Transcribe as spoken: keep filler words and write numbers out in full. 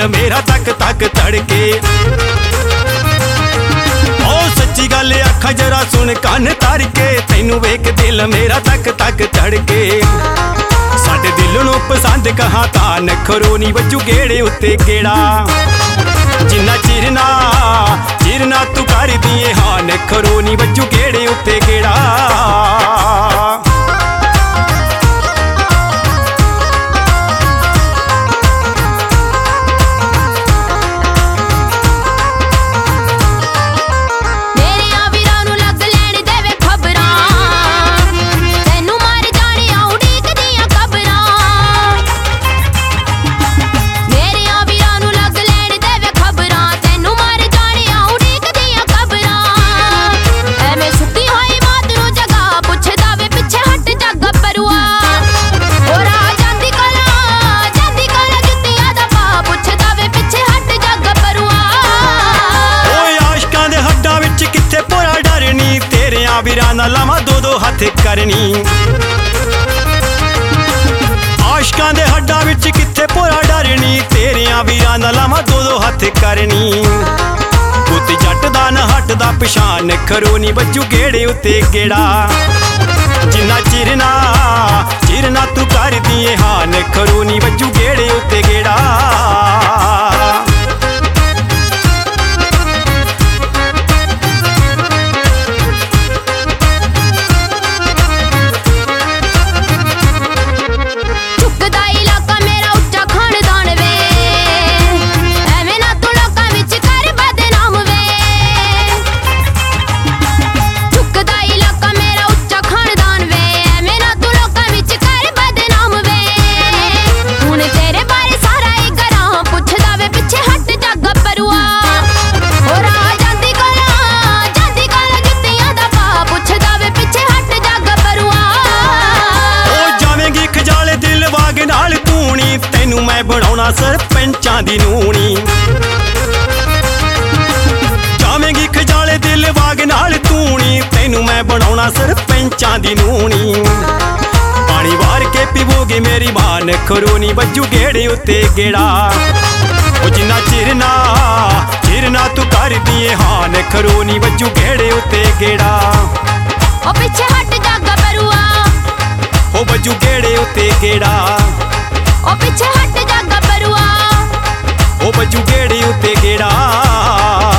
दिल मेरा तक तक तड़के। ओ सच्ची गल आखा जरा सुन कान तार के, तैनू वेख दिल मेरा तक तक तड़के। साडे दिल नूं पसंद कहां तां नखरो नी वजू गेड़े उत्ते गेड़ा। जिन्ना चिरना चिरना तू कर दिए हां नखरो नी वजू गेड़े उत्ते गेड़ा। वीरां नाल लावां दो दो हथ करनी। आशकां दे हड्डां विच कित्थे भोरा डरनी, तेरियां वीरां नाल लावां दो दो हथ करनी। पुत जट दा न हटदा पछाण नखरो नी वजू गेड़े उत्ते गेड़ा। जिन्ना चिरना चिरना तू कर दिए हां नखरो नी वजू गेड़े उत्ते गेड़ा। तैनू मैं बनाउणा सरपंचां दी नूनी। जावेंगी खजाले दिल वाग नाल तूनी, तैनू मैं बनाउणा सरपंचां दी नूनी। पानी वार के पीवोगे मेरी मां नखरो नी वजू गेड़े उत्ते गेड़ा। ओ जिन्ना चिरना चिरना तू कर दिए हां नखरो नी वजू गेड़े उत्ते गेड़ा। ओ पीछे हट जा गबरुआ, ओ वजू गेड़े उत्ते गेड़ा। ओ पीछे हट जा गबरुआ, ओ वजू गेड़े उत्ते गेड़ा।